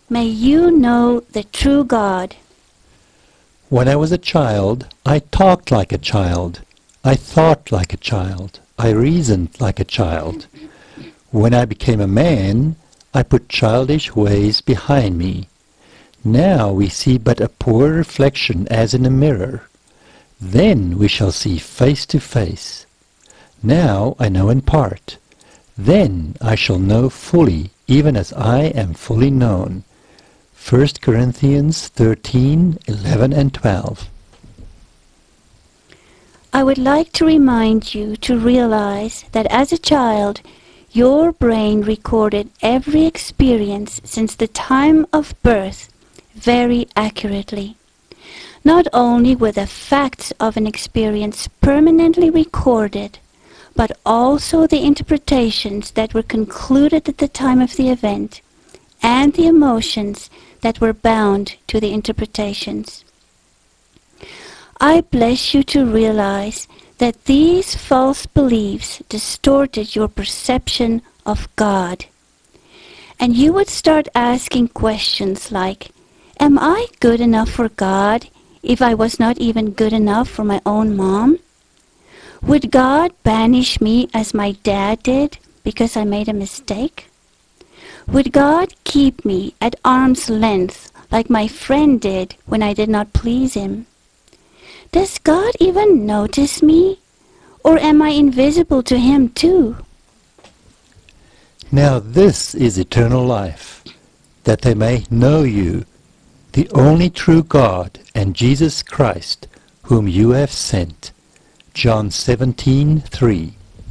May you know the true God. When I was a child, I talked like a child. I thought like a child. I reasoned like a child. When I became a man, I put childish ways behind me. Now we see but a poor reflection as in a mirror. Then we shall see face to face. Now I know in part. Then I shall know fully, even as I am fully known. 1 Corinthians 13, 11 and 12. I would like to remind you to realize that as a child, your brain recorded every experience since the time of birth very accurately. Not only were the facts of an experience permanently recorded, but also the interpretations that were concluded at the time of the event, and the emotions that were bound to the interpretations. I bless you to realize that these false beliefs distorted your perception of God. And you would start asking questions like, am I good enough for God if I was not even good enough for my own mom? Would God banish me as my dad did because I made a mistake? Would God keep me at arm's length like my friend did when I did not please him? Does God even notice me? Or am I invisible to him too? Now this is eternal life, that they may know you, the only true God, and Jesus Christ, whom you have sent. John 17:3.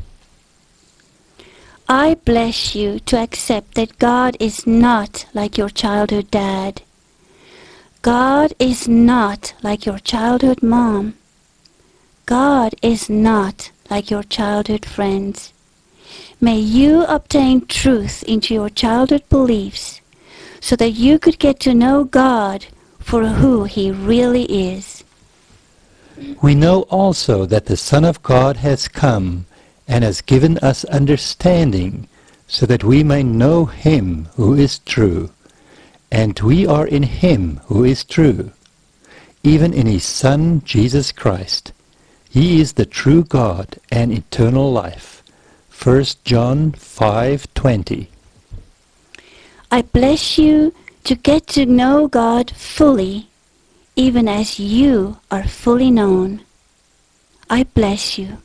I bless you to accept that God is not like your childhood dad. God is not like your childhood mom. God is not like your childhood friends. May you obtain truth into your childhood beliefs so that you could get to know God for who he really is. We know also that the Son of God has come and has given us understanding, so that we may know him who is true. And we are in him who is true, even in his Son Jesus Christ. He is the true God and eternal life. 1 John 5:20. I bless you to get to know God fully, even as you are fully known. I bless you.